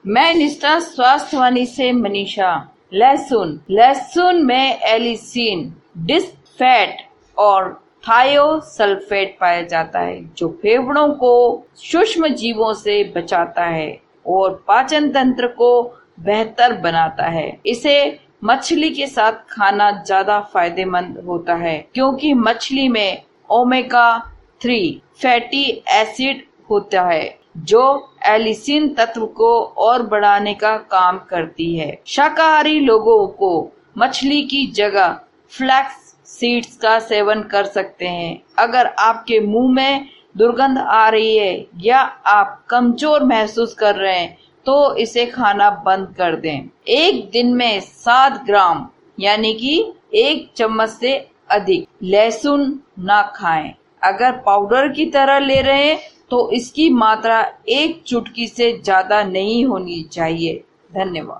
मैं निष्ठा स्वास्थ्यवाणी से मनीषा। लहसुन में एलिसिन, डिस्फैट और थायोसल्फेट पाया जाता है, जो फेफड़ों को सूक्ष्म जीवों से बचाता है और पाचन तंत्र को बेहतर बनाता है। इसे मछली के साथ खाना ज्यादा फायदेमंद होता है, क्योंकि मछली में ओमेगा 3 फैटी एसिड होता है, जो एलिसिन तत्व को और बढ़ाने का काम करती है। शाकाहारी लोगों को मछली की जगह फ्लैक्स सीड्स का सेवन कर सकते हैं। अगर आपके मुंह में दुर्गंध आ रही है या आप कमजोर महसूस कर रहे हैं, तो इसे खाना बंद कर दें। एक दिन में 7 ग्राम यानी कि 1 चम्मच से अधिक लहसुन ना खाएं। अगर पाउडर की तरह ले रहे हैं तो इसकी मात्रा 1 चुटकी से ज्यादा नहीं होनी चाहिए। धन्यवाद।